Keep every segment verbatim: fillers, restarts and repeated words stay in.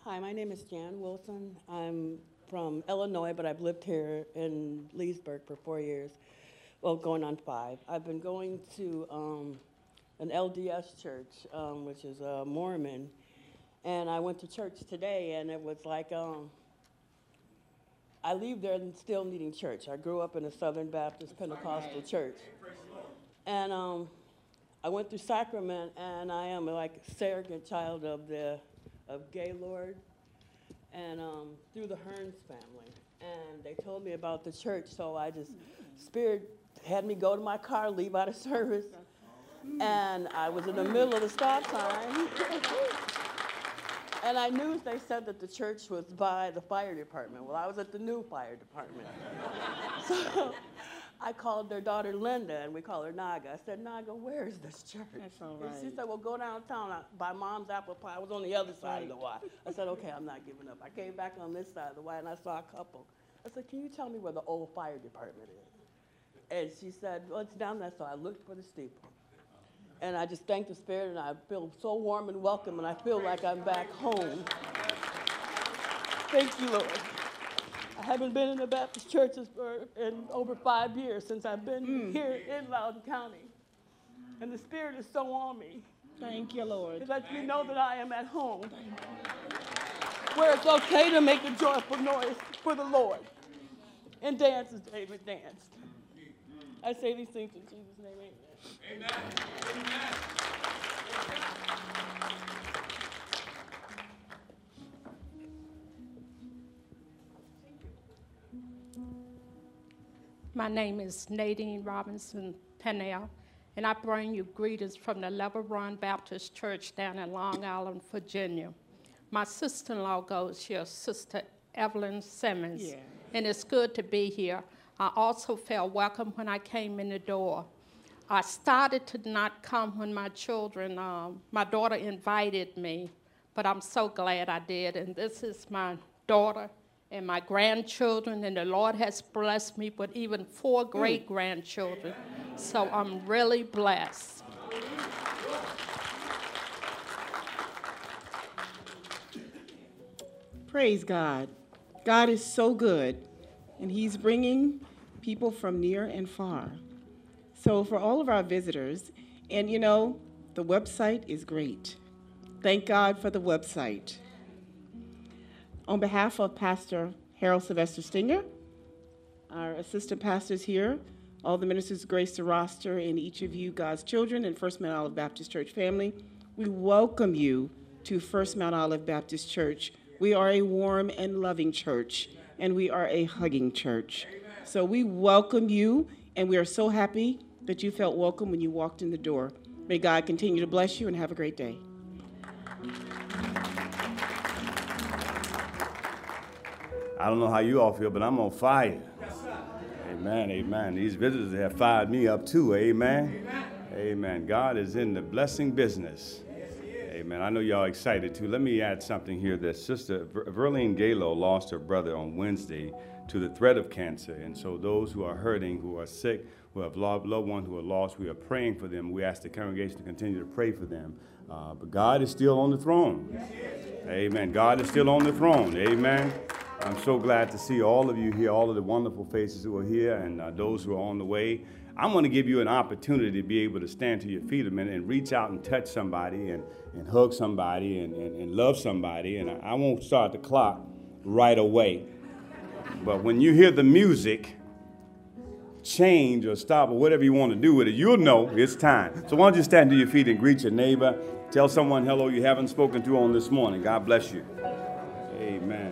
Hi, my name is Jan Wilson. I'm from Illinois, but I've lived here in Leesburg for four years. Well, going on five. I've been going to um, an L D S church, um, which is a Mormon, and I went to church today, and it was like, um, I leave there and still needing church. I grew up in a Southern Baptist Pentecostal church. And um, I went through sacrament, and I am like a surrogate child of the of Gaylord, and um, through the Hearns family. And they told me about the church, so I just, Spirit had me go to my car, leave out of service, and I was in the middle of the stop sign. And I knew they said that the church was by the fire department. Well, I was at the new fire department. So I called their daughter Linda, and we call her Naga. I said, Naga, where is this church? That's all right. And she said, well, go downtown uh, by Mom's Apple Pie. I was on the other side of the Y. I said, okay, I'm not giving up. I came back on this side of the Y, and I saw a couple. I said, can you tell me where the old fire department is? And she said, well, it's down there. So I looked for the steeple. And I just thank the Spirit, and I feel so warm and welcome, and I feel like I'm back home. Thank you, Lord. I haven't been in the Baptist churches for in over five years since I've been mm. here in Loudoun County. And the Spirit is so on me. Thank you, Lord. It lets me know that I am at home, where it's okay to make a joyful noise for the Lord and dance as David danced. I say these things in Jesus' name, amen. Amen. Amen. My name is Nadine Robinson Pennell, and I bring you greetings from the Level Run Baptist Church down in Long Island, Virginia. My sister-in-law goes here, Sister Evelyn Simmons, yeah. And it's good to be here. I also felt welcome when I came in the door. I started to not come when my children, um, my daughter invited me, but I'm so glad I did. And this is my daughter and my grandchildren, and the Lord has blessed me with even four great-grandchildren. So I'm really blessed. Praise God. God is so good, and he's bringing people from near and far. So for all of our visitors, and you know, the website is great. Thank God for the website. On behalf of Pastor Harold Sylvester Stinger, our assistant pastors here, all the ministers grace the roster, and each of you, God's children, and First Mount Olive Baptist Church family, we welcome you to First Mount Olive Baptist Church. We are a warm and loving church, and we are a hugging church. So we welcome you, and we are so happy that you felt welcome when you walked in the door. May God continue to bless you, and have a great day. I don't know how you all feel, but I'm on fire. Amen, amen. These visitors have fired me up too, amen? Amen. Amen. God is in the blessing business. Amen. I know y'all excited too. Let me add something here that Sister Ver- Verlene Galo lost her brother on Wednesday to the threat of cancer. And so those who are hurting, who are sick, who have loved, loved ones who are lost, we are praying for them. We ask the congregation to continue to pray for them. Uh, but God is still on the throne. Amen. God is still on the throne. Amen. I'm so glad to see all of you here, all of the wonderful faces who are here, and uh, those who are on the way. I'm going to give you an opportunity to be able to stand to your feet a minute and reach out and touch somebody and, and hug somebody and, and, and love somebody. And I, I won't start the clock right away. But when you hear the music change or stop or whatever you want to do with it, you'll know it's time. So why don't you stand to your feet and greet your neighbor. Tell someone hello you haven't spoken to on this morning. God bless you. Amen.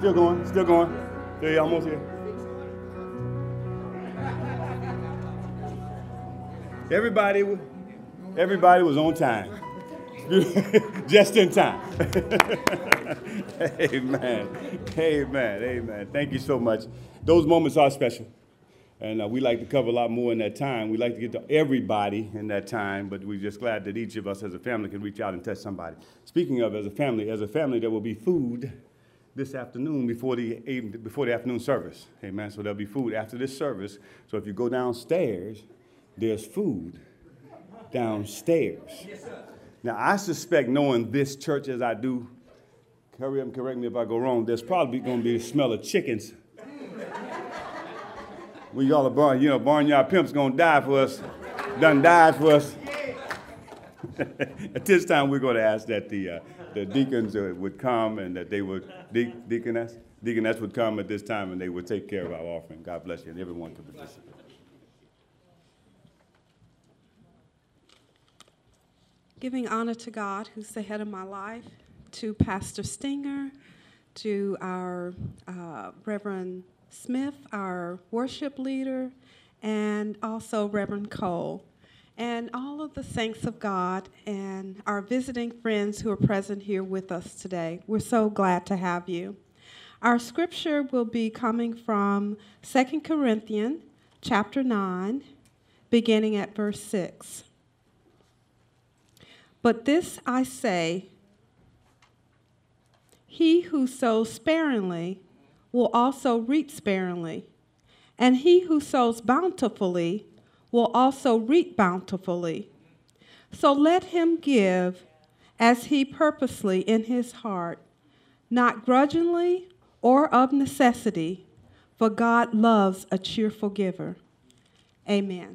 Still going, still going. There, almost here. Everybody, everybody was on time. Just in time. Amen. Amen. Amen. Thank you so much. Those moments are special. And uh, we like to cover a lot more in that time. We like to get to everybody in that time, but we're just glad that each of us as a family can reach out and touch somebody. Speaking of as a family, as a family, there will be food this afternoon before the, before the afternoon service. Amen. So there'll be food after this service. So if you go downstairs, there's food downstairs. Yes, sir. Now, I suspect, knowing this church as I do, hurry up and correct me if I go wrong, there's probably going to be the smell of chickens. We y'all are barn, you know, barnyard pimp's going to die for us, done died for us. At this time, we're going to ask that the, uh, the deacons uh, would come and that they would, de- deaconess, deaconess would come at this time and they would take care of our offering. God bless you, and everyone can participate. Giving honor to God, who's the head of my life, to Pastor Stinger, to our uh, Reverend Smith, our worship leader, and also Reverend Cole, and all of the saints of God and our visiting friends who are present here with us today. We're so glad to have you. Our scripture will be coming from Second Corinthians chapter nine, beginning at verse six. But this I say, he who sows sparingly will also reap sparingly, and he who sows bountifully will also reap bountifully. So let him give as he purposely in his heart, not grudgingly or of necessity, for God loves a cheerful giver. Amen.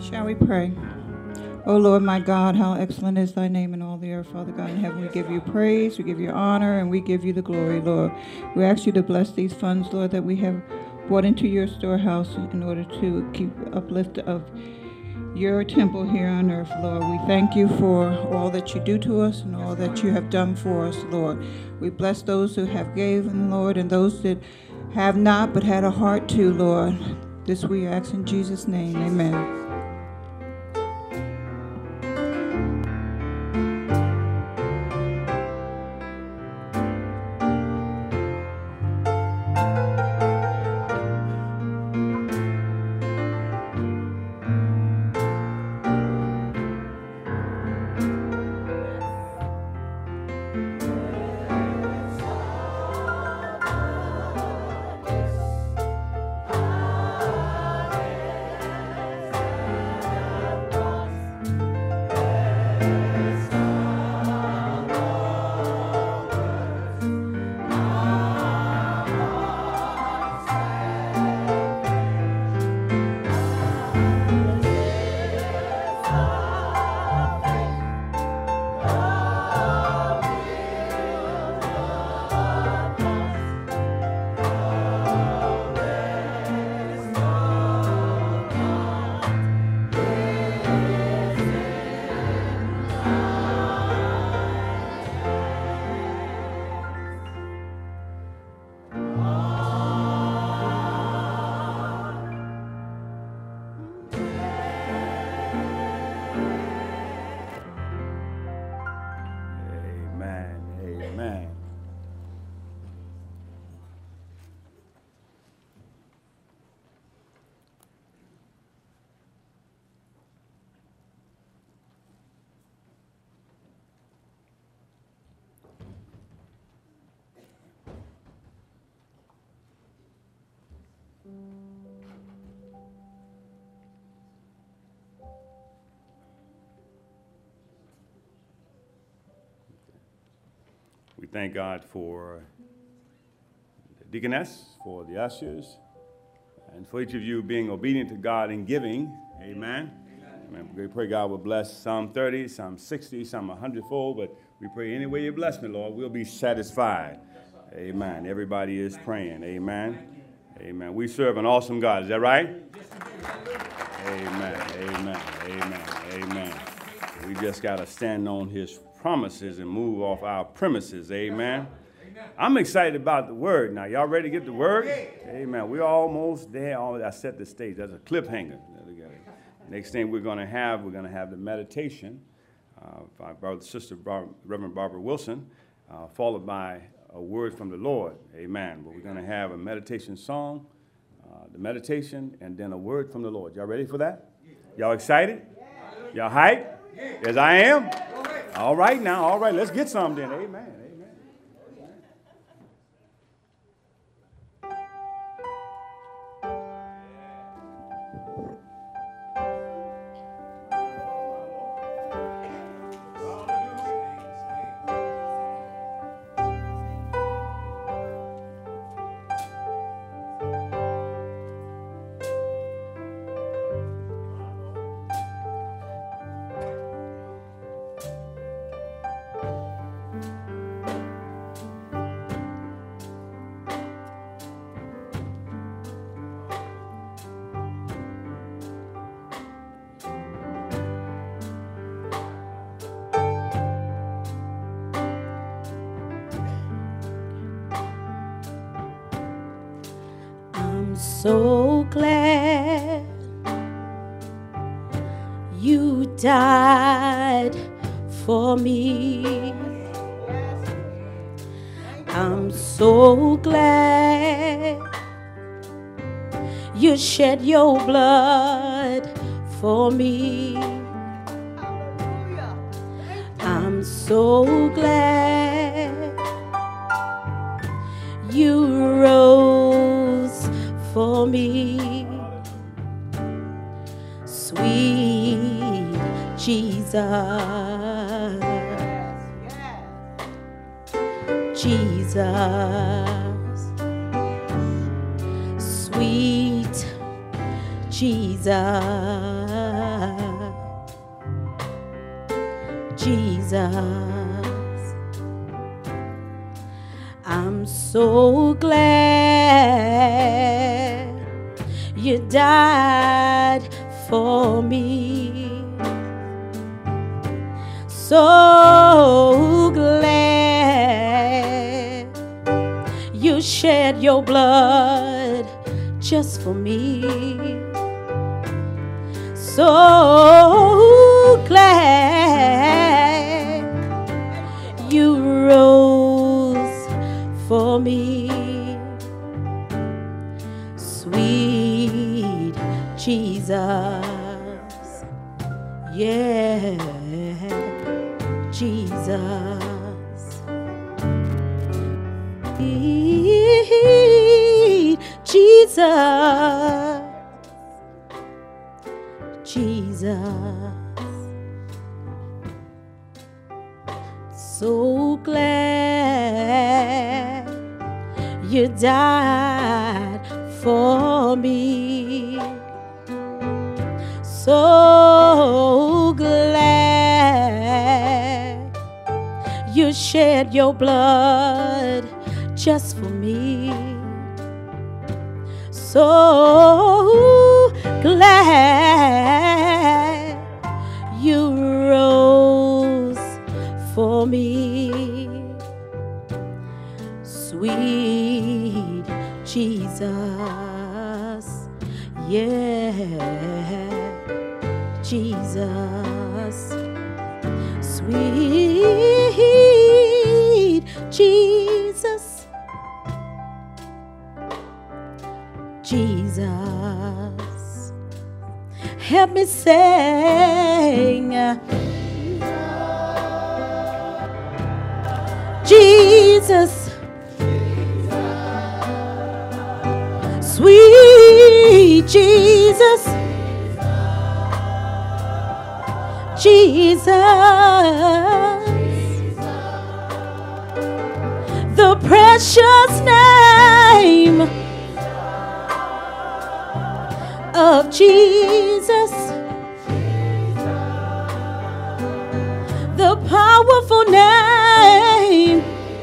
Shall we pray? O Lord, my God, how excellent is thy name in all the earth, Father God in heaven. We give you praise, we give you honor, and we give you the glory, Lord. We ask you to bless these funds, Lord, that we have brought into your storehouse in order to keep uplift of your temple here on earth, Lord. We thank you for all that you do to us and all that you have done for us, Lord. We bless those who have given, Lord, and those that have not but had a heart to, Lord. This we ask in Jesus' name, amen. We thank God for the deaconess, for the ushers, and for each of you being obedient to God in giving. Amen. Amen. We pray God will bless Psalm thirty, Psalm sixty, Psalm one hundred fold, but we pray any way you bless me, Lord, we'll be satisfied. Amen. Everybody is praying. Amen. Amen. We serve an awesome God. Is that right? Amen. Amen. Amen. Amen. We just got to stand on his promises and move off our premises. Amen. I'm excited about the word. Now, y'all ready to get the word? Amen. We're almost there. I set the stage. That's a cliffhanger. Next thing we're going to have, we're going to have the meditation uh, by brother, sister, Bar- Reverend Barbara Wilson, uh, followed by a word from the Lord. Amen. But we're going to have a meditation song, uh, the meditation, and then a word from the Lord. Y'all ready for that? Y'all excited? Y'all hyped? As I am? All right now. All right. Let's get some then. Amen. So glad you died for me. I'm so glad you shed your blood for me. I'm so glad you rose for me, sweet Jesus, Jesus, sweet Jesus, Jesus. I'm so glad you died for me. So glad you shed your blood just for me. So glad you rose for me. Sweet Jesus, yeah, Jesus. Sweet Jesus, Jesus. So glad you died for me. So glad you shed your blood just for me. So glad you rose for me. Sweet Jesus, yeah, Jesus. Sweet Jesus, Jesus. Help me sing. Jesus, sweet Jesus, Jesus, the precious name of Jesus, the powerful name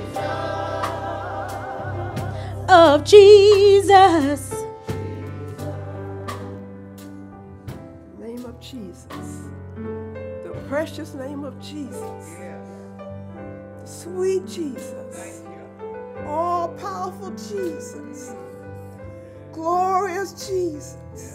of Jesus. Name of Jesus. The precious name of Jesus. Sweet Jesus. All powerful Jesus. Glorious Jesus.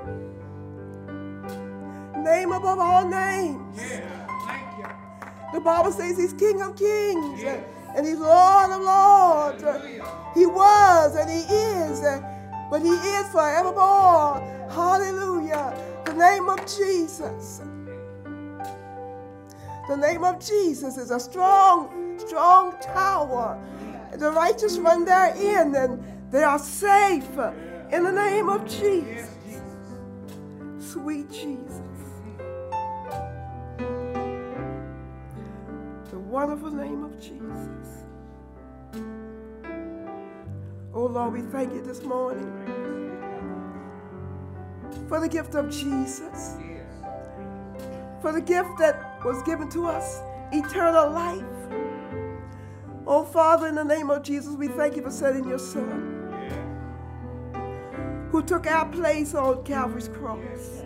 Name above all names. The Bible says he's King of Kings and he's Lord of Lords. He was and he is, but he is forevermore. Hallelujah. The name of Jesus. The name of Jesus is a strong, strong tower. The righteous run therein and they are safe in the name of Jesus. Sweet Jesus. The wonderful name of Jesus. Oh Lord, we thank you this morning for the gift of Jesus. For the gift that was given to us, eternal life. Oh Father, in the name of Jesus, we thank you for sending your Son, who took our place on Calvary's cross.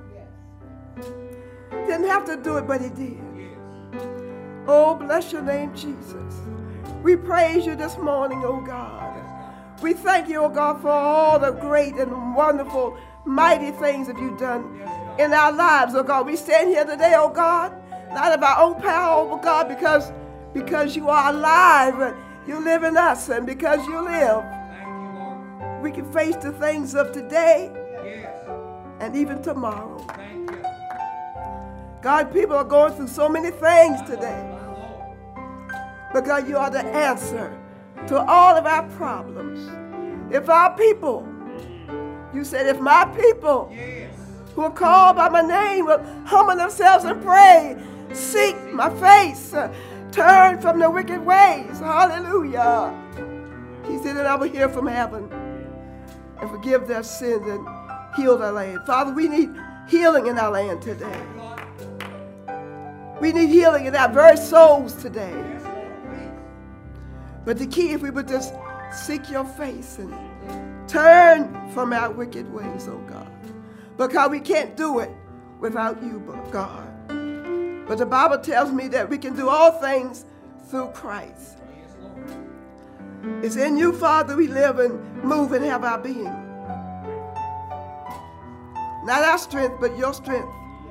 Didn't have to do it, but he did. Oh, bless your name, Jesus. We praise you this morning, oh God. We thank you, oh God, for all the great and wonderful, mighty things that you've done in our lives, oh God. We stand here today, oh God, not of our own power, oh God, because, because you are alive. You live in us, and because you live, we can face the things of today and even tomorrow. God, people are going through so many things today. But God, you are the answer to all of our problems. If our people, you said, if my people who are called by my name will humble themselves and pray, seek my face, uh, turn from their wicked ways. Hallelujah. He said that I will hear from heaven and forgive their sins and heal their land. Father, we need healing in our land today. We need healing in our very souls today. But the key, if we would just seek your face and turn from our wicked ways, oh God. Because we can't do it without you, God. But the Bible tells me that we can do all things through Christ. It's in you, Father, we live and move and have our being. Not our strength, but your strength.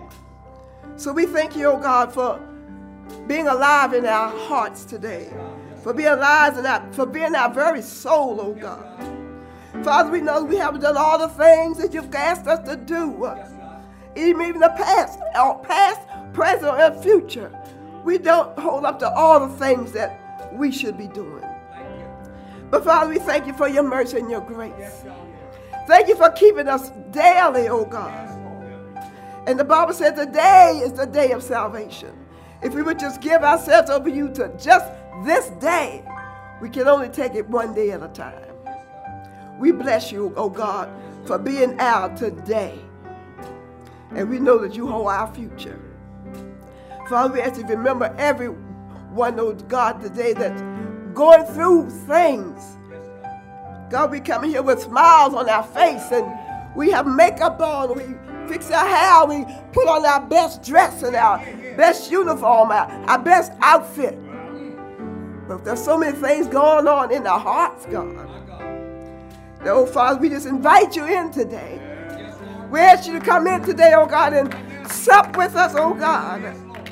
So we thank you, oh God, for being alive in our hearts today. For being alive in our, for being our very soul, oh God. Father, we know we haven't done all the things that you've asked us to do. Even, even the past, our past, present, and future. We don't hold up to all the things that we should be doing. But Father, we thank you for your mercy and your grace. Thank you for keeping us daily, oh God. And the Bible says today is the day of salvation. If we would just give ourselves over you to just this day, we can only take it one day at a time. We bless you, oh God, for being our today. And we know that you hold our future. Father, we ask you to remember everyone, oh God, today that's going through things. God, we come here with smiles on our face and we have makeup on, we fix our hair, we put on our best dress and our best uniform, our, our best outfit. But there's so many things going on in our hearts, God. That, oh Father, we just invite you in today. We ask you to come in today, oh God, and sup with us, oh God.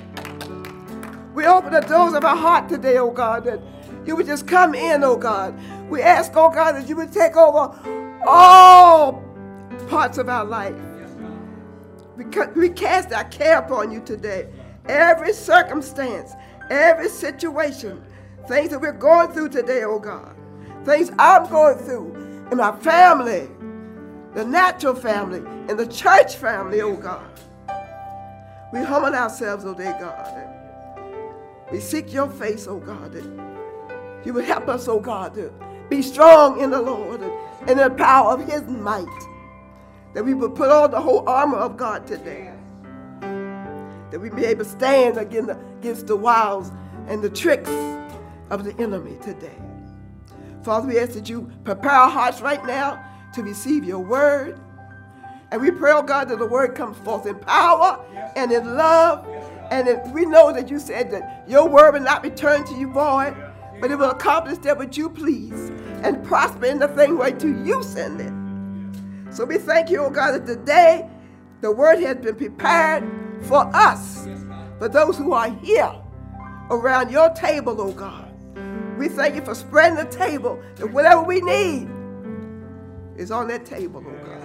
We open the doors of our heart today, oh God, that you would just come in, oh God. We ask, oh God, that you would take over all parts of our life. We, we cast our care upon you today. Every circumstance, every situation, things that we're going through today, oh God. Things I'm going through in my family, the natural family, and the church family, oh God. We humble ourselves, oh dear God. We seek your face, oh God, that you would help us, oh God, to be strong in the Lord and in the power of his might. That we would put on the whole armor of God today. That we be able to stand against the, against the wiles and the tricks of the enemy today. Father, we ask that you prepare our hearts right now to receive your word. And we pray, oh God, that the word comes forth in power and in love. And if we know that you said that your word will not return to you void, but it will accomplish that which you please and prosper in the thing whereto you send it. So we thank you, oh God, that today the word has been prepared for us, for those who are here around your table, oh God. We thank you for spreading the table, that whatever we need is on that table, oh God.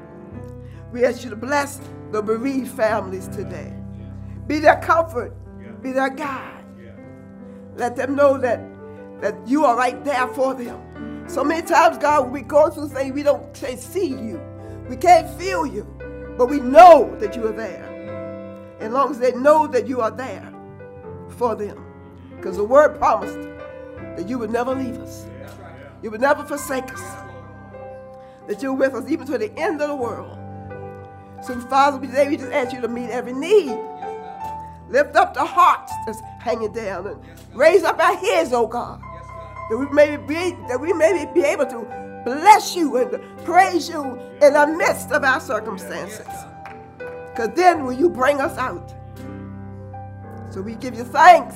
We ask you to bless the bereaved families today. Be their comfort, be their guide. Let them know that, that you are right there for them. So many times, God, when we go through things, we don't say, see you. We can't feel you, but we know that you are there. As long as they know that you are there for them. Because the word promised that you would never leave us. You would never forsake us. That you're with us even to the end of the world. So, Father, today we just ask you to meet every need. Lift up the hearts that's hanging down and raise up our heads, oh God. That we may be, that we may be able to bless you and to praise you in the midst of our circumstances. Because then will you bring us out. So we give you thanks.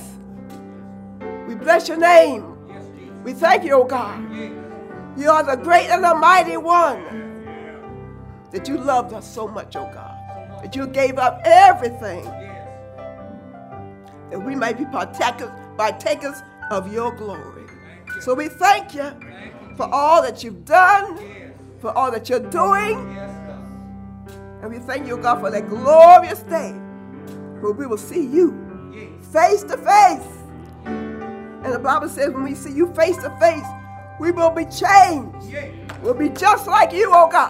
We bless your name. We thank you, oh God. You are the great and the mighty one. That you loved us so much, oh God. That you gave up everything. That we may be partakers, partakers of your glory. So we thank you for all that you've done, for all that you're doing. And we thank you, God, for that glorious day where we will see you face to face. And the Bible says when we see you face to face, we will be changed. We'll be just like you, oh God.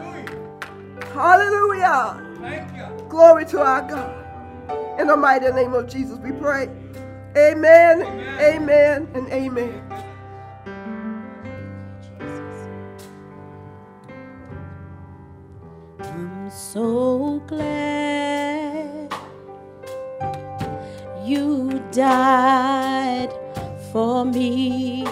Hallelujah. Hallelujah. Glory to our God. In the mighty name of Jesus we pray. Amen, amen, amen and amen. I'm so glad You died for me.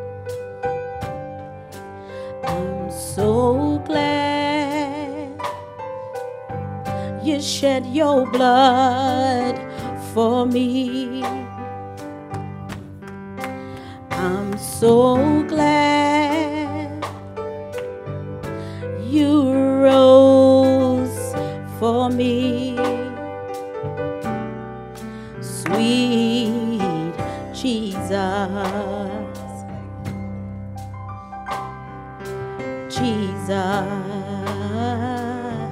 I'm so glad you shed your blood for me. I'm so glad you rose for me. Sweet Jesus, Jesus,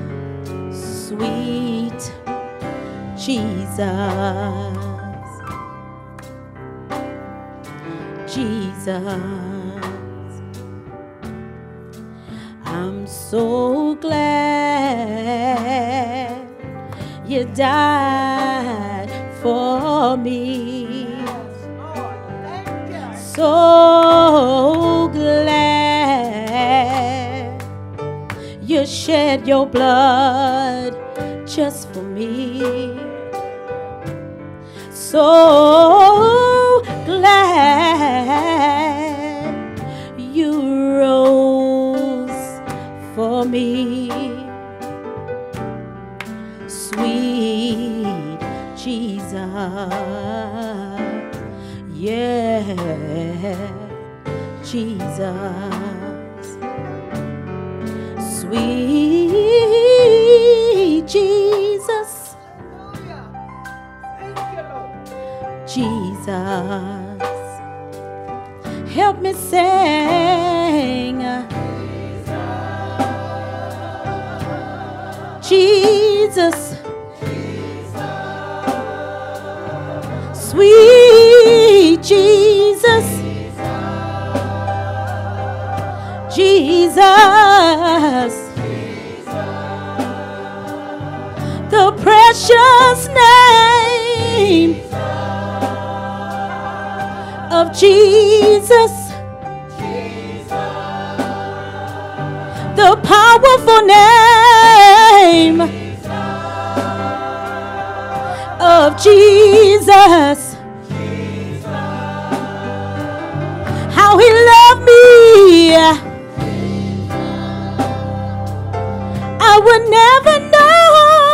sweet Jesus, Jesus. I'm so glad you died for me. So glad you shed your blood just for me. So glad you rose for me. Sweet Jesus, yeah, Jesus, sweet Jesus, Jesus, help me sing. Jesus, sweet Jesus, Jesus, the precious name of Jesus, the powerful name of Jesus. How he loved me, I would never know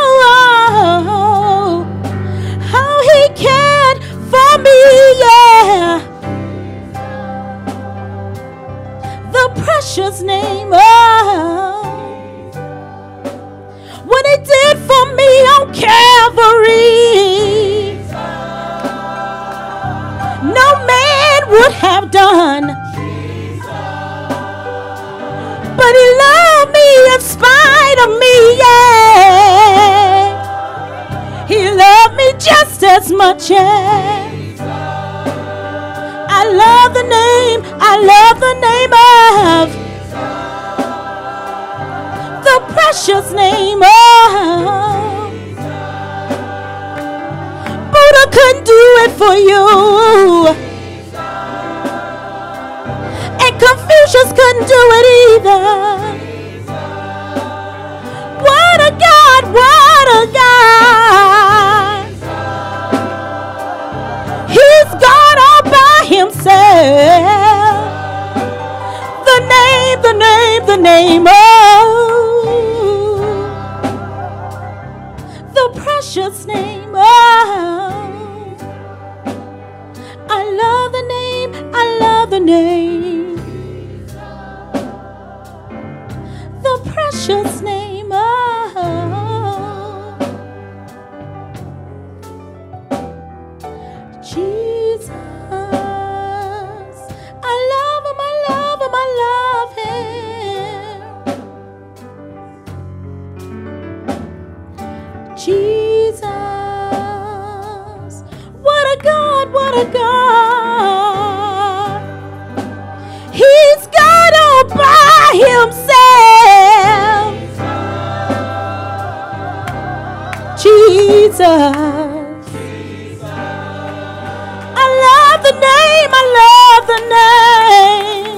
how he cared for me, yeah. The precious name of what he did for me on Calvary, no man would have done. But he loved me in spite of me, yeah. He loved me just as much as I love the name, I love the name of the precious name of Buddha couldn't do it for you, and Confucius couldn't do it either. What a God, what a God. He's God all by himself. The name, the name, the name of the precious name of, I love the name, I love the name, the precious name of Jesus. I love him, I love him, I love him. Jesus, what a God, what a God. He's God all by himself. Jesus, I love the name, I love the name.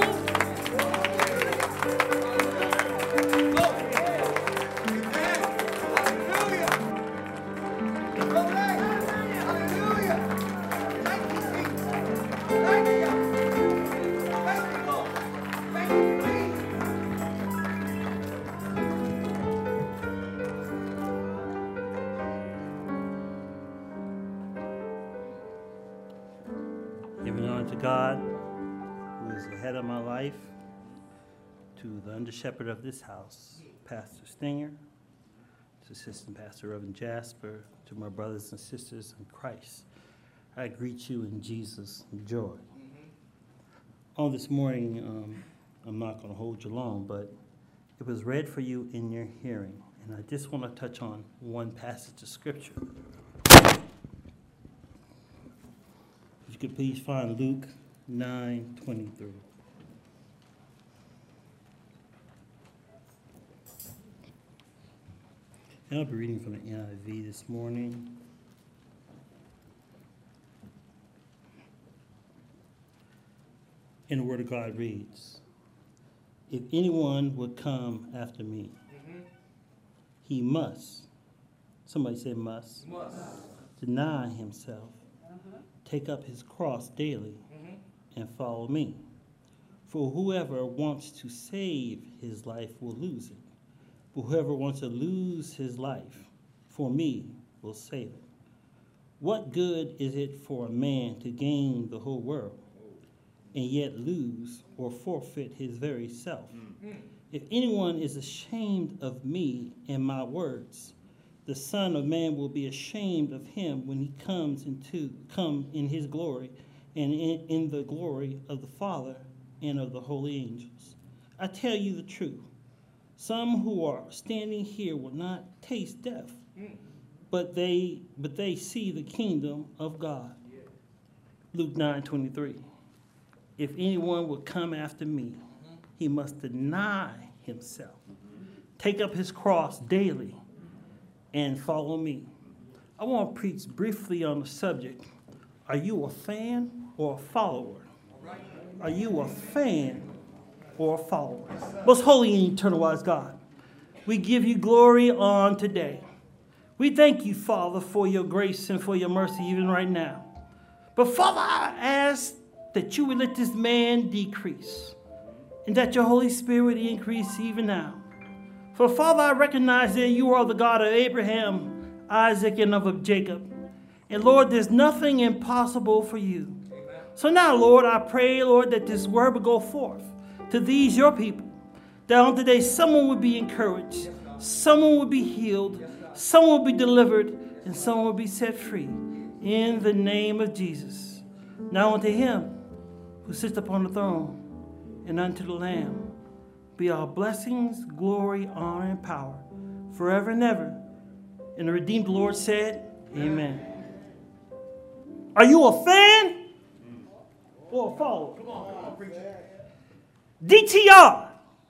to God, who is the head of my life, to the under shepherd of this house, Pastor Stinger, to Assistant Pastor Reverend Jasper, to my brothers and sisters in Christ, I greet you in Jesus' joy. Mm-hmm. On this morning, um, I'm not going to hold you long, but it was read for you in your hearing, and I just want to touch on one passage of Scripture. If you could please find Luke nine twenty-three. And I'll be reading from the N I V this morning. And the Word of God reads, if anyone would come after me, mm-hmm. he must, somebody say must, must. deny himself, uh-huh. take up his cross daily, mm-hmm. and follow me. For whoever wants to save his life will lose it. But whoever wants to lose his life for me will save it. What good is it for a man to gain the whole world and yet lose or forfeit his very self? Mm-hmm. If anyone is ashamed of me and my words, the Son of Man will be ashamed of him when he comes into come in his glory and in, in the glory of the Father and of the holy angels. I tell you the truth. Some who are standing here will not taste death, but they but they see the kingdom of God. Luke nine twenty-three. If anyone will come after me, he must deny himself, take up his cross daily, and follow me. I want to preach briefly on the subject. Are you a fan or a follower? Are you a fan or a follower? Most holy and eternal wise God, we give you glory on today. We thank you, Father, for your grace and for your mercy even right now. But Father, I ask that you would let this man decrease and that your Holy Spirit would increase even now. For Father, I recognize that you are the God of Abraham, Isaac, and of Jacob. And Lord, there's nothing impossible for you. So now, Lord, I pray, Lord, that this word would go forth to these, your people, that on today someone would be encouraged, someone would be healed, someone would be delivered, and someone would be set free. In the name of Jesus. Now unto him who sits upon the throne and unto the Lamb be all blessings, glory, honor, and power forever and ever. And the redeemed Lord said, amen. Are you a fan or a follower? Come on, come on, preacher. D T R.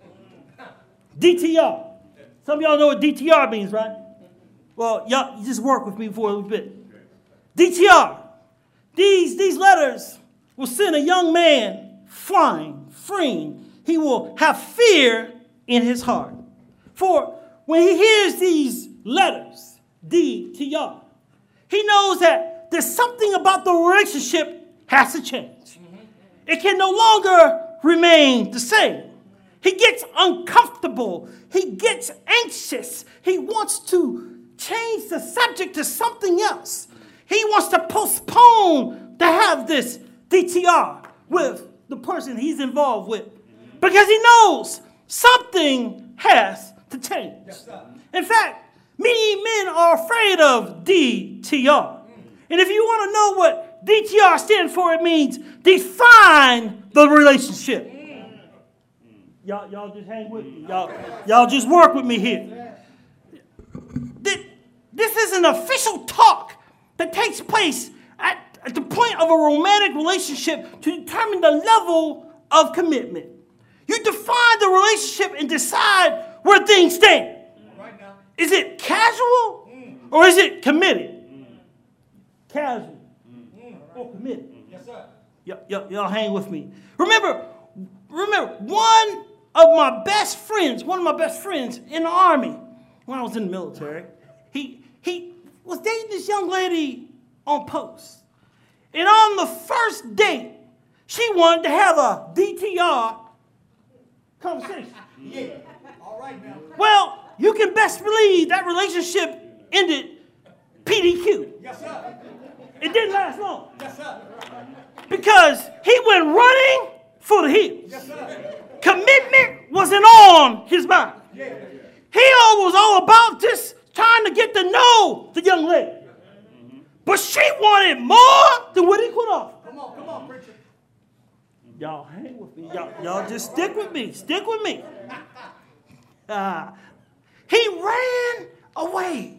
D T R. Some of y'all know what D T R means, right? Well, y'all just work with me for a little bit. D T R. These, these letters will send a young man flying, freeing. He will have fear in his heart. For when he hears these letters, D T R, he knows that there's something about the relationship has to change. Mm-hmm. It can no longer remain the same. He gets uncomfortable. He gets anxious. He wants to change the subject to something else. He wants to postpone to have this D T R with the person he's involved with because he knows something has to change. Yes, in fact, many men are afraid of D T R. And if you want to know what D T R stands for, it means define the relationship. Y'all, y'all just hang with me. Y'all, y'all just work with me here. This is an official talk that takes place at, at the point of a romantic relationship to determine the level of commitment. You define the relationship and decide where things stand. Right now. Is it casual mm. or is it committed? Mm. Casual mm. or committed? Yes, sir. Y- y- y'all hang with me. Remember, remember, one of my best friends, one of my best friends in the Army, when I was in the military, he he was dating this young lady on post. And on the first date, she wanted to have a D T R conversation. Yeah. All right now. Well, you can best believe that relationship ended P D Q. Yes, sir. It didn't last long. Yes, sir. because he went running for the hills. Commitment wasn't on his mind. He was all about just trying to get to know the young lady. But she wanted more than what he could offer. Come on, come on, preacher. Y'all hang with me. Y'all, y'all just stick with me. Stick with me. Uh, he ran away.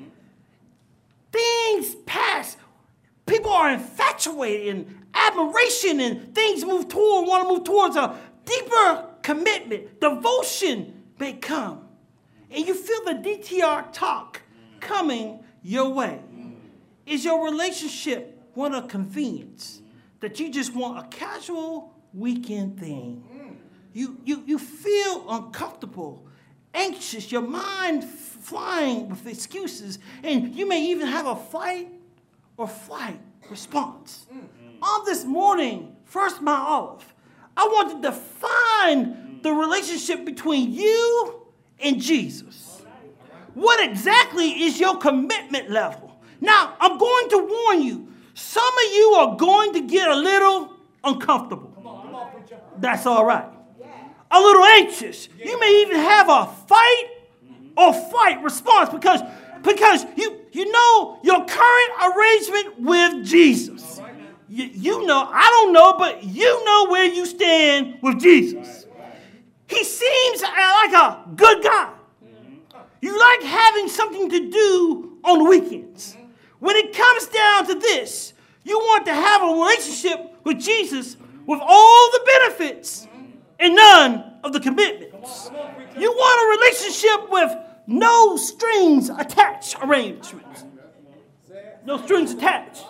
Things pass. People are infatuated in admiration, and things move toward, want to move towards a deeper commitment. Devotion may come. And you feel the D T R talk coming your way. Is your relationship one of convenience? That you just want a casual weekend thing? You, you, you feel uncomfortable, anxious, your mind flying with excuses, and you may even have a fight or flight response. On this morning, First My Olive, I want to define the relationship between you and Jesus. What exactly is your commitment level? Now, I'm going to warn you, some of you are going to get a little uncomfortable. That's all right. A little anxious. You may even have a fight or flight response because, because you, you know your current arrangement with Jesus. You, you know, I don't know, but you know where you stand with Jesus. He seems like a good guy. You like having something to do on the weekends. When it comes down to this, you want to have a relationship with Jesus with all the benefits and none of the commitments. You want a relationship with no strings attached arrangements. No strings attached.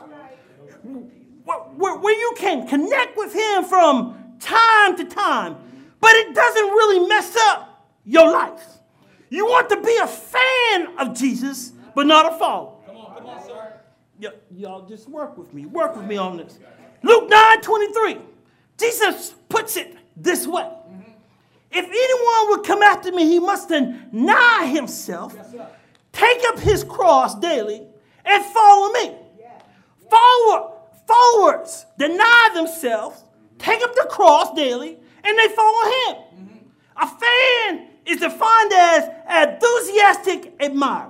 Where, where you can connect with him from time to time, but it doesn't really mess up your life. You want to be a fan of Jesus, but not a follower. Come on, come on, sir. Y- y'all just work with me. Work with me on this. Luke nine twenty-three. Jesus puts it this way. Mm-hmm. If anyone would come after me, he must deny himself, yes, take up his cross daily, and follow me. Yeah. Follow, followers deny themselves, take up the cross daily, and they follow him. Mm-hmm. A fan is defined as enthusiastic admirer.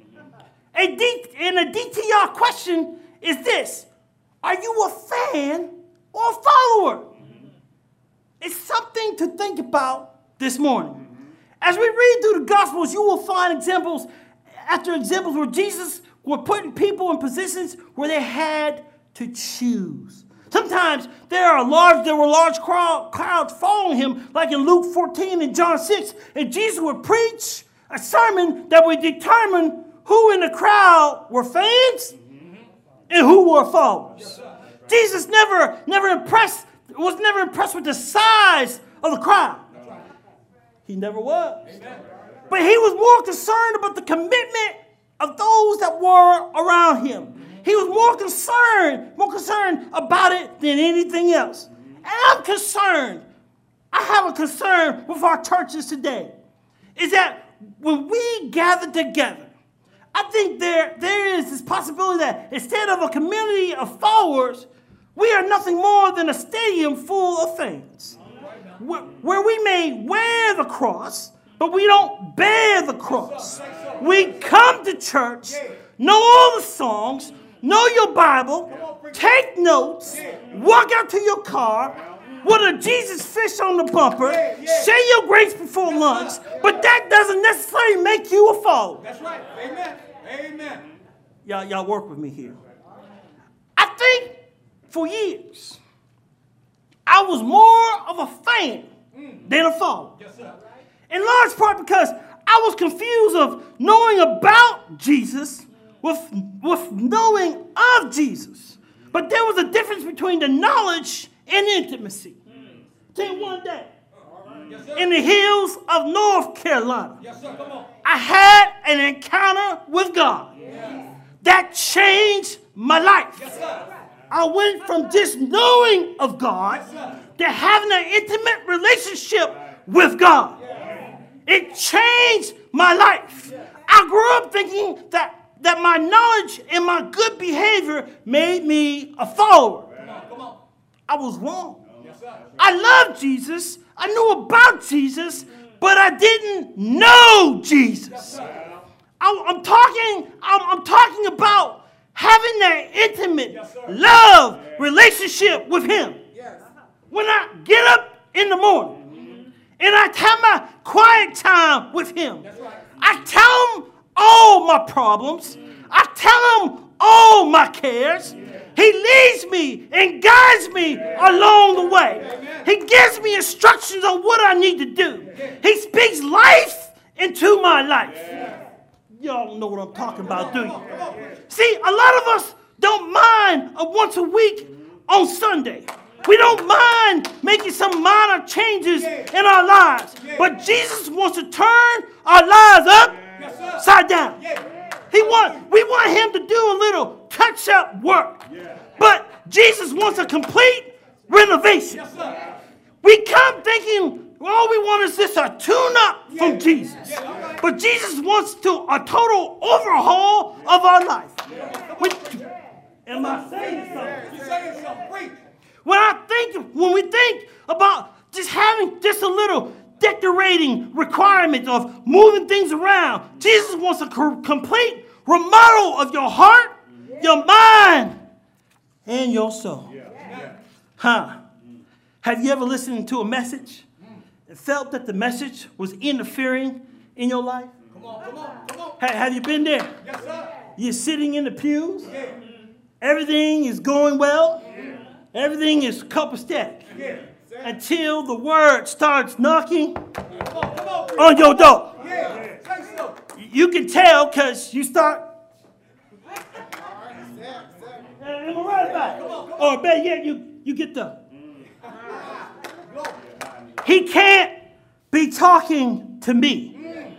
A D, and a D T R question is this: are you a fan or a follower? Mm-hmm. It's something to think about this morning. Mm-hmm. As we read through the Gospels, you will find examples after examples where Jesus were putting people in positions where they had to choose. Sometimes there are large, there were large crowd, crowds following him, like in Luke fourteen and John six, and Jesus would preach a sermon that would determine who in the crowd were fans and who were followers. Jesus never, never impressed, was never impressed with the size of the crowd. He never was. But he was more concerned about the commitment of those that were around him. He was more concerned, more concerned about it than anything else. And I'm concerned, I have a concern with our churches today, is that when we gather together, I think there, there is this possibility that instead of a community of followers, we are nothing more than a stadium full of fans. Where, where we may wear the cross, but we don't bear the cross. We come to church, know all the songs, know your Bible, take notes, walk out to your car with a Jesus fish on the bumper, say your grace before lunch, but that doesn't necessarily make you a follower. That's right. Amen. Amen. Y'all, y'all work with me here. I think for years, I was more of a fan than a follower. Yes, sir. In large part because I was confused of knowing about Jesus with, with knowing of Jesus. But there was a difference between the knowledge and intimacy. Till one day, yes, in the hills of North Carolina, yes, sir, come on. I had an encounter with God yes. that changed my life. Yes, sir. I went from just knowing of God yes, to having an intimate relationship with God. Yes. It changed my life. Yes. I grew up thinking that, that my knowledge and my good behavior made me a follower. Come on, come on. I was wrong. I loved Jesus. I knew about Jesus, but I didn't know Jesus. I, I'm talking, I'm, I'm talking about having that intimate love relationship with him. When I get up in the morning and I have my quiet time with him, I tell him all my problems. I tell him all my cares. He leads me and guides me along the way. He gives me instructions on what I need to do. He speaks life into my life. Y'all don't know what I'm talking about, do you? See, a lot of us don't mind a once a week on Sunday. We don't mind making some minor changes in our lives. But Jesus wants to turn our lives upside down. He want, we want him to do a little touch-up work. But Jesus wants a complete renovation. We come thinking, all we want is this a tune-up from Jesus. But Jesus wants to a total overhaul of our life. When, am I saying something? When I think, when we think about just having just a little decorating requirement of moving things around, Jesus wants a co- complete remodel of your heart, your mind, and your soul. Huh? Have you ever listened to a message and felt that the message was interfering in your life? Come on, come on, come on. Ha- have you been there? Yes, sir. You're sitting in the pews. Yeah. Everything is going well. Yeah. Everything is copacetic. Yeah. Until the word starts knocking come on, come on, on your door. Yeah. Yeah. You can tell because you start. Am I right about it? Or better yet, you, you get the. He can't be talking to me.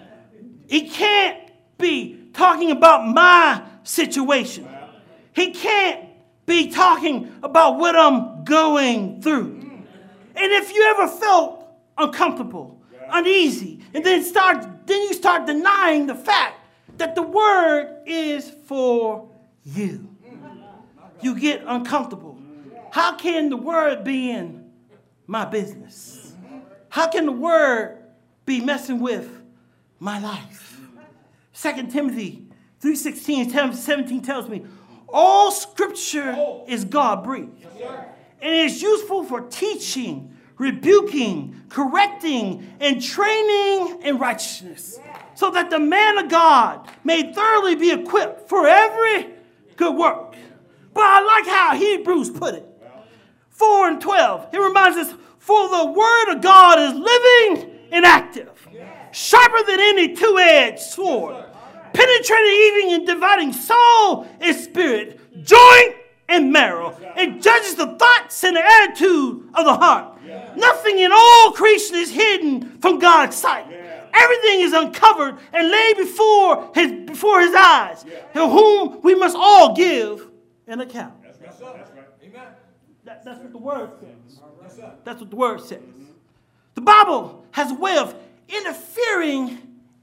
He can't be talking about my situation. He can't be talking about what I'm going through. And if you ever felt uncomfortable, uneasy, and then start, then you start denying the fact that the word is for you. You get uncomfortable. How can the word be in my business? How can the word be messing with my life? Second Timothy three sixteen and seventeen tells me, all scripture is God-breathed. And it is useful for teaching, rebuking, correcting, and training in righteousness, so that the man of God may thoroughly be equipped for every good work. But I like how Hebrews put it. four and twelve. It reminds us, for the word of God is living and active, sharper than any two-edged sword, penetrating even and dividing soul and spirit, joint and marrow, and judges the thoughts and the attitude of the heart. Nothing in all creation is hidden from God's sight. Everything is uncovered and laid before his, before his eyes, to whom we must all give an account. That's right. That's right. Amen. That, that's what the word says. That's what the word says. The Bible has a way of interfering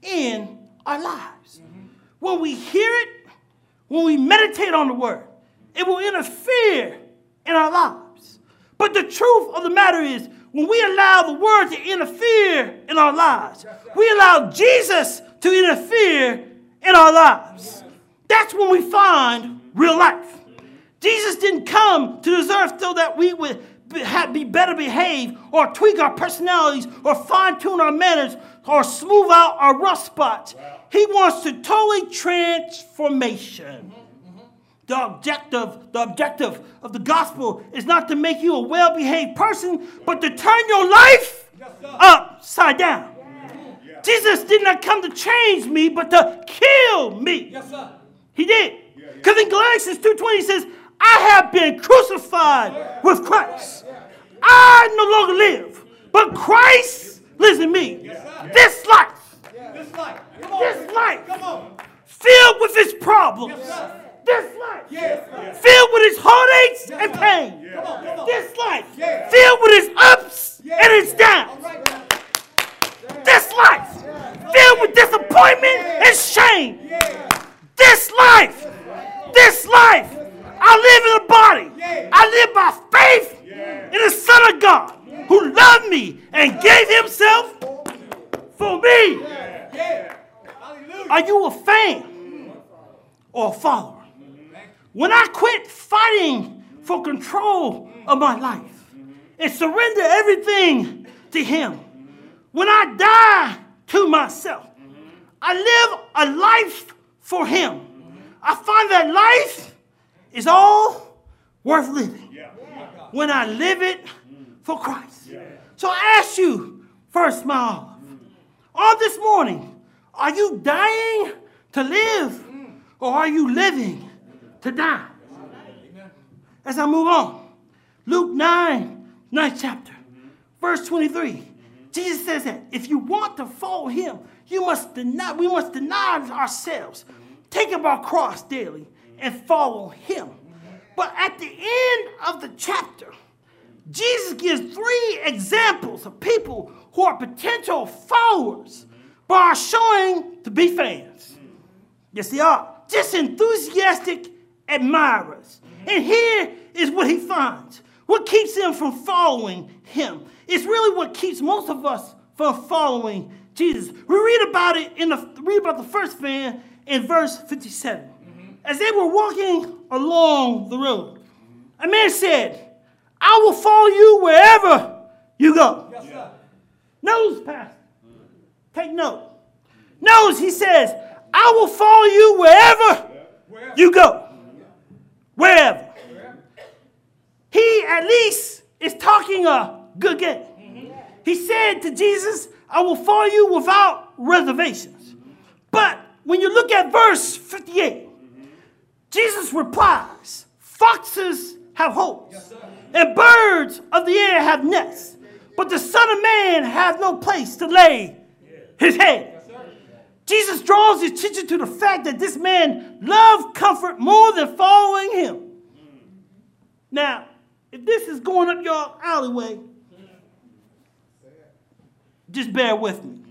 in our lives. Mm-hmm. When we hear it, when we meditate on the word, it will interfere in our lives. But the truth of the matter is, when we allow the word to interfere in our lives, we allow Jesus to interfere in our lives. That's when we find real life. Jesus didn't come to this earth so that we would be better behaved or tweak our personalities or fine-tune our manners or smooth out our rough spots. He wants to totally transformation. The objective, the objective of the gospel is not to make you a well-behaved person, but to turn your life upside down. Jesus did not come to change me, but to kill me. He did. Because in Galatians two twenty says, I have been crucified with Christ. I no longer live, but Christ lives in me. This life, this life, filled with its problems, this life, filled with its heartaches and pain, this life, filled with its ups and its downs, this life, filled with disappointment and shame, this life, this life, I live in a body. I live by faith in the Son of God who loved me and gave himself for me. Are you a fan or a follower? When I quit fighting for control of my life and surrender everything to him, when I die to myself, I live a life for him. I find that life is all worth living when I live it for Christ. So I ask you, First My Olive, on this morning, are you dying to live or are you living to die? As I move on, Luke nine, ninth chapter, verse twenty-three, Jesus says that if you want to follow him, you must deny, we must deny ourselves, take up our cross daily, and follow him. But at the end of the chapter, Jesus gives three examples of people who are potential followers, but are showing to be fans. Yes, they are. Just enthusiastic admirers. And here is what he finds. What keeps them from following him? It's really what keeps most of us from following Jesus. We read about it in the read about the first fan in verse fifty-seven. Mm-hmm. As they were walking along the road, a man said, I will follow you wherever you go. Yes, sir. Notice, Pastor. Take note. Notice he says, I will follow you wherever yeah. you go. Wherever. Wherever. He at least is talking a good game. Mm-hmm. He said to Jesus, I will follow you without reservations. But when you look at verse fifty-eight, mm-hmm. Jesus replies, foxes have holes, yes, and birds of the air have nests, but the Son of Man has no place to lay his head. Yes, Jesus draws his attention to the fact that this man loved comfort more than following him. Mm. Now, if this is going up your alleyway, just bear with me.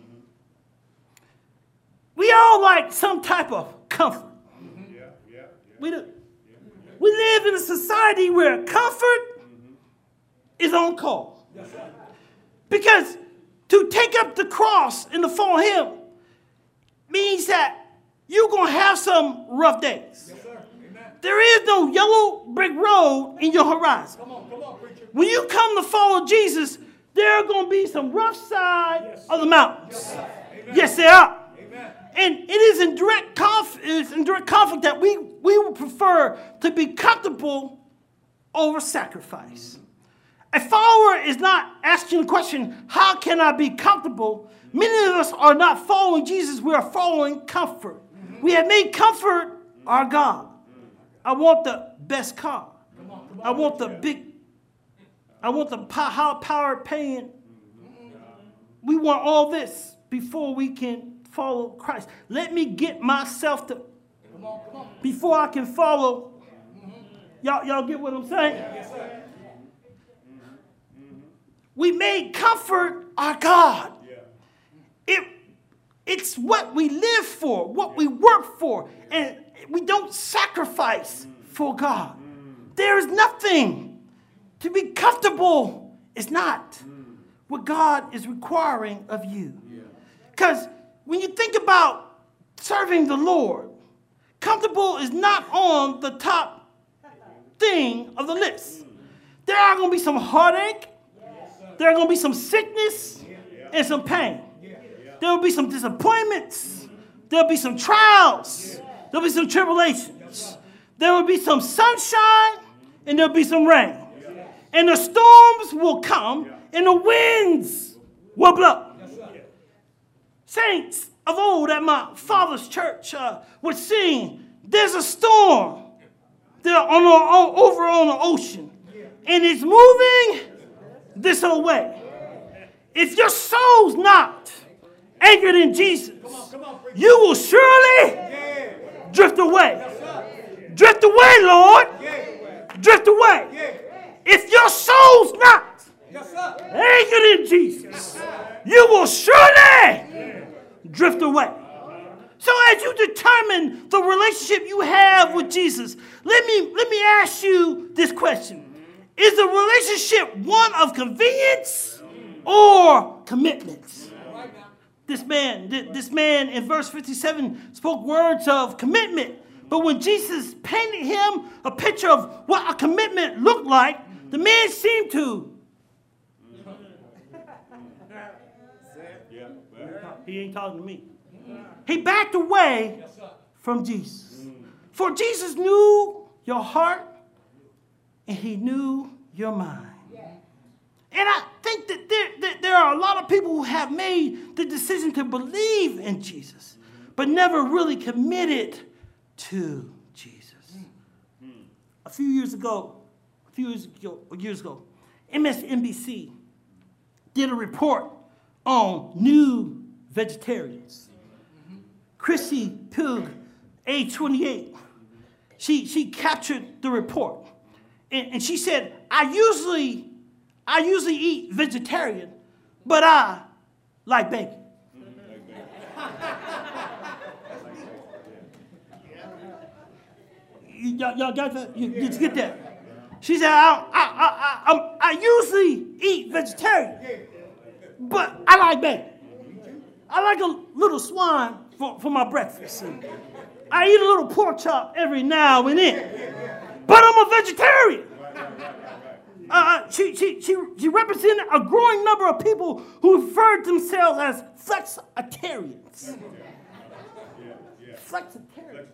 We all like some type of comfort. Mm-hmm. Yeah, yeah, yeah. We do. We live in a society where comfort mm-hmm. is on call. Yes, because to take up the cross and to follow him means that you're going to have some rough days. Yes, sir. Amen. There is no yellow brick road in your horizon. Come on, come on, preacher. When you come to follow Jesus, there are going to be some rough side yes. of the mountains. Yes, yes there are. Amen. And it is in direct conf- it is in direct conflict that we, we would prefer to be comfortable over sacrifice. A follower is not asking the question, how can I be comfortable? Many of us are not following Jesus. We are following comfort. Mm-hmm. We have made comfort our God. I want the best car. Come on, come on, I want the big, I want the high-powered paying. We want all this before we can follow Christ. Let me get myself to, come on, come on. Before I can follow. Mm-hmm. Y'all, y'all get what I'm saying? Yes, sir. We made comfort our God. Yeah. It, it's what we live for, what we work for, and we don't sacrifice for God. There is nothing to be comfortable. It's not what God is requiring of you. Because when you think about serving the Lord, comfortable is not on the top thing of the list. There are going to be some heartache. There are going to be some sickness and some pain. There will be some disappointments. There will be some trials. There will be some tribulations. There will be some sunshine and there will be some rain. And the storms will come and the winds will blow. Saints of old at my father's church uh, would sing, there's a storm there on, on, over on the ocean and it's moving this whole way. If your soul's not anchored in Jesus, you will surely drift away. Drift away, Lord. Drift away. If your soul's not anchored in Jesus, you will surely drift away. So as you determine the relationship you have with Jesus, let me, let me ask you this question. Is the relationship one of convenience or commitment? This man, this man in verse fifty-seven spoke words of commitment. But when Jesus painted him a picture of what a commitment looked like, the man seemed to. He ain't talking to me. He backed away from Jesus. For Jesus knew your heart and he knew your mind. And I think that there, that there are a lot of people who have made the decision to believe in Jesus, but never really committed to Jesus. A few years ago, a few years ago, years ago, M S N B C did a report on new vegetarians. Chrissy Pug, age twenty-eight, she, she captured the report. And, and she said, I usually, I usually eat vegetarian, but I like bacon. Y'all, y'all got that? You, did you get that? She said, I, I, I, I, I usually eat vegetarian, but I like bacon. I like a little swine for, for my breakfast. And I eat a little pork chop every now and then, but I'm a vegetarian. Uh, she, she, she, she represented a growing number of people who referred themselves as flexitarians. Flexitarians.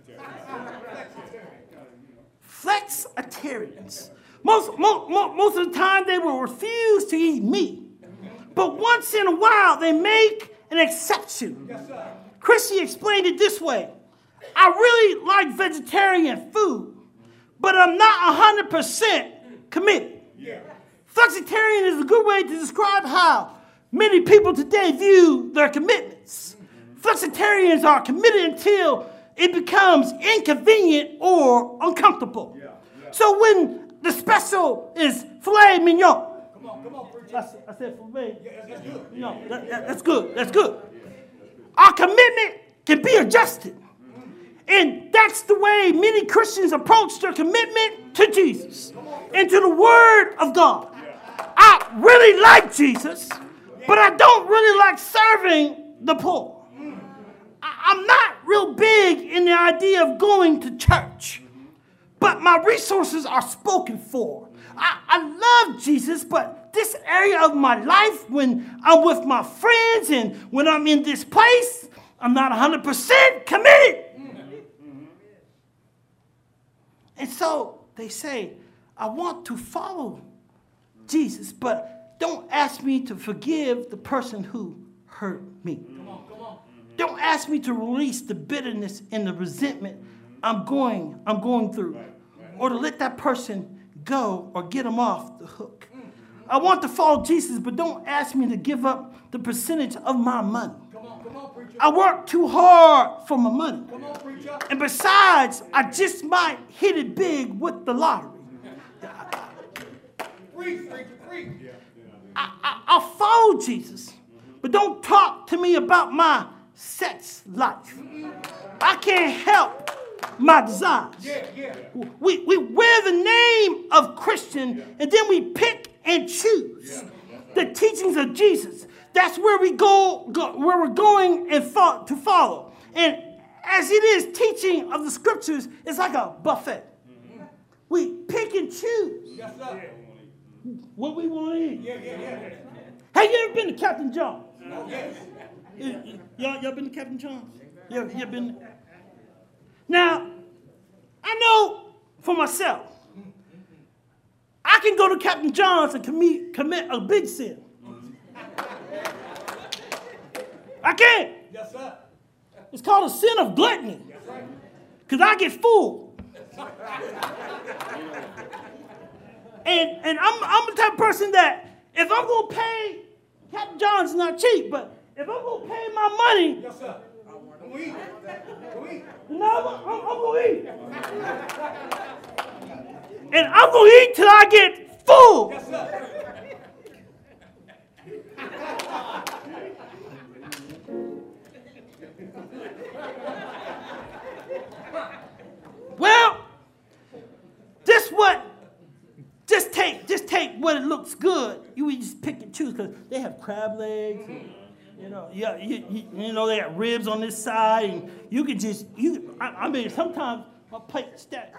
Flexitarians. Most, most, most of the time, they will refuse to eat meat. But once in a while, they make an exception. Yes, Chrissy explained it this way. I really like vegetarian food, but I'm not one hundred percent committed. Yeah. Flexitarian is a good way to describe how many people today view their commitments. Flexitarians are committed until it becomes inconvenient or uncomfortable. Yeah. Yeah. So when the special is filet mignon, come on, come on, I, I said filet. Yeah, that's good. No, that, that, that's good. That's good. Our commitment can be adjusted. And that's the way many Christians approach their commitment to Jesus and to the Word of God. I really like Jesus, but I don't really like serving the poor. I'm not real big in the idea of going to church, but my resources are spoken for. I, I love Jesus, but this area of my life, when I'm with my friends and when I'm in this place, I'm not one hundred percent committed. And so they say, I want to follow Jesus, but don't ask me to forgive the person who hurt me. Come on, come on. Don't ask me to release the bitterness and the resentment I'm going, I'm going through, right, right. Or to let that person go or get them off the hook. I want to follow Jesus, but don't ask me to give up the percentage of my money. Come on, come on, preacher. I work too hard for my money. Come on, preacher. And besides, I just might hit it big with the lottery. Preach, preacher, preach. I, I, I'll follow Jesus, but don't talk to me about my sex life. I can't help my desires. Yeah, yeah. We, we wear the name of Christian, and then we pick and choose the teachings of Jesus. That's where we go, go where we're going and fo- to follow. And as it is teaching of the scriptures, it's like a buffet. Mm-hmm. We pick and choose yes, what we want to eat. Yeah, yeah, yeah. Have you ever been to Captain John's? No, yes. Y'all, y'all been to Captain John's? You ever, you ever been? Now, I know for myself, I can go to Captain John's and commit, commit a big sin. I can. Yes, sir. It's called a sin of gluttony. Because I get full. and and I'm, I'm the type of person that if I'm going to pay, Captain John's is not cheap, but if I'm going to pay my money, yes, sir. I'm going to eat. No, I'm, I'm, I'm going to eat. And I'm going to eat till I get full. Yes, sir. Well, just what, just take, just take what it looks good. You would just pick and choose because they have crab legs. And, you know, yeah, you, you, you know, they got ribs on this side, and you can just, you. I, I mean, sometimes my plate stacked.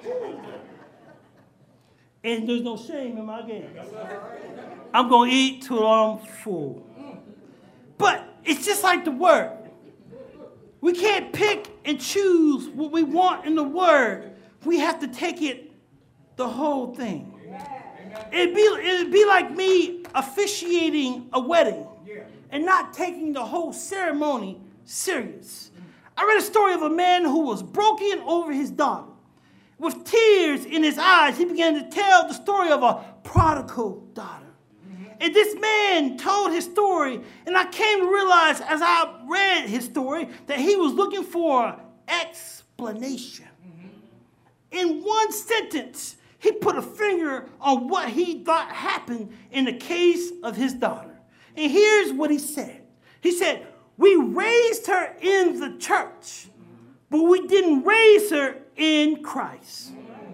And there's no shame in my game. I'm going to eat till I'm full. But it's just like the Word. We can't pick and choose what we want in the Word. We have to take it, the whole thing. It'd be, it'd be like me officiating a wedding and not taking the whole ceremony serious. I read a story of a man who was broken over his daughter. With tears in his eyes, he began to tell the story of a prodigal daughter. And this man told his story, and I came to realize as I read his story that he was looking for explanation. In one sentence, he put a finger on what he thought happened in the case of his daughter. And here's what he said. He said, we raised her in the church, but we didn't raise her in Christ.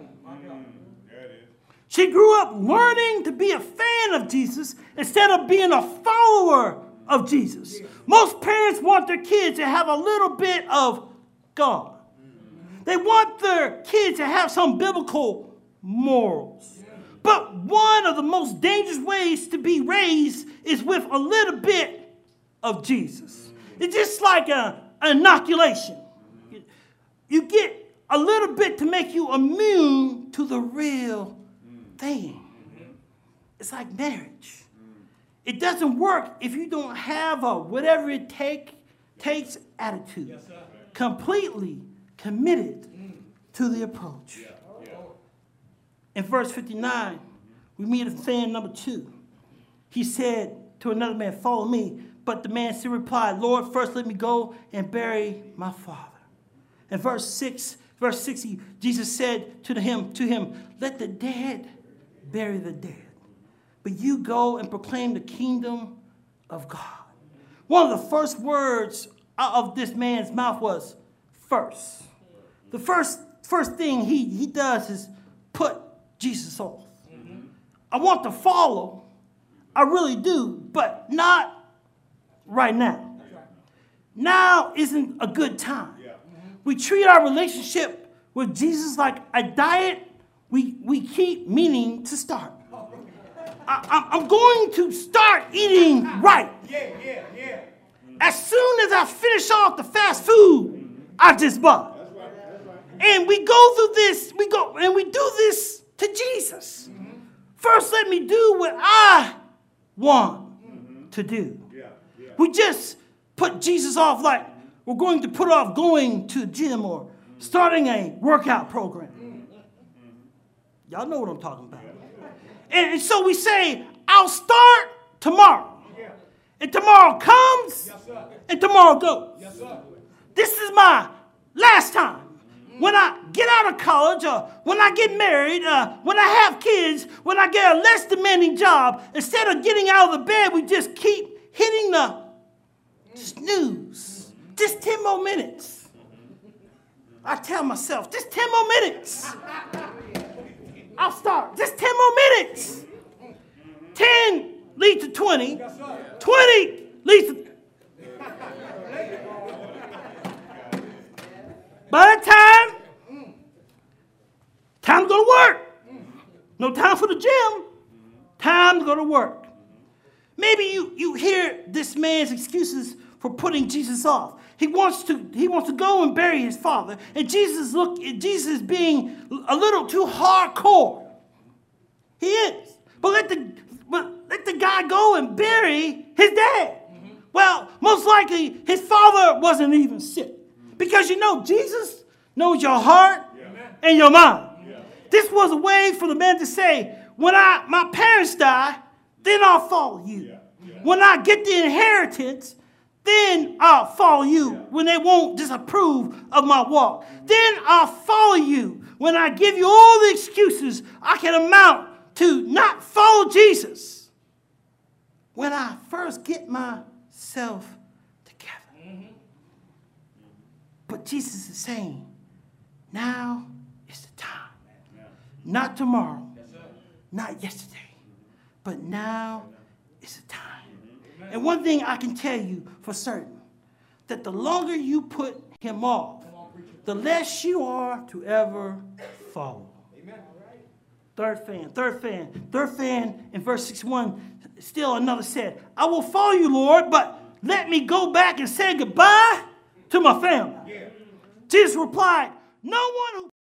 She grew up learning to be a fan of Jesus instead of being a follower of Jesus. Most parents want their kids to have a little bit of God. They want their kids to have some biblical morals. But one of the most dangerous ways to be raised is with a little bit of Jesus. It's just like a, an inoculation. You get a little bit to make you immune to the real thing. It's like marriage. It doesn't work if you don't have a whatever it take, takes attitude. Yes, completely committed to the approach. Yeah. Yeah. In verse fifty-nine, we meet a fan number two. He said to another man, follow me. But the man still replied, Lord, first let me go and bury my father. In verse six, verse sixty, Jesus said to him, to him, let the dead bury the dead, but you go and proclaim the kingdom of God. One of the first words out of this man's mouth was first. The first first thing he, he does is put Jesus off. Mm-hmm. I want to follow. I really do, but not right now. Now isn't a good time. Yeah. Mm-hmm. We treat our relationship with Jesus like a diet we, we keep meaning to start. I, I'm going to start eating right. Yeah, yeah, yeah. As soon as I finish off the fast food I just bought. That's right, that's right. And we go through this, we go and we do this to Jesus. Mm-hmm. First, let me do what I want mm-hmm. to do. Yeah, yeah. We just put Jesus off like we're going to put off going to the gym or starting a workout program. Y'all know what I'm talking about. And, and so we say, I'll start tomorrow. And tomorrow comes, yes, and tomorrow goes. Yes, sir. This is my last time. When I get out of college, or when I get married, uh, when I have kids, when I get a less demanding job, instead of getting out of the bed, we just keep hitting the snooze. Just ten more minutes. I tell myself, just ten more minutes. I'll start. Just ten more minutes. ten leads to twenty. twenty leads to... By the time, time to go to work. No time for the gym. Time to go to work. Maybe you, you hear this man's excuses for putting Jesus off. He wants to he wants to go and bury his father, and Jesus look Jesus is being a little too hardcore. He is, but let the but let the guy go and bury his dad. Mm-hmm. Well, most likely his father wasn't even sick, because you know Jesus knows your heart yeah. and your mind. Yeah. This was a way for the man to say, when I my parents die, then I'll follow you. Yeah. Yeah. When I get the inheritance, then I'll follow you. Yeah. When they won't disapprove of my walk, then I'll follow you. When I give you all the excuses I can amount to not follow Jesus. When I first get myself together. Mm-hmm. But Jesus is saying, Now is the time. Not tomorrow, not yesterday, but now is the time. And one thing I can tell you for certain, that the longer you put him off, the less you are to ever follow. Third fan, third fan, third fan in verse sixty-one, still another said, I will follow you, Lord, but let me go back and say goodbye to my family. Jesus replied, no one who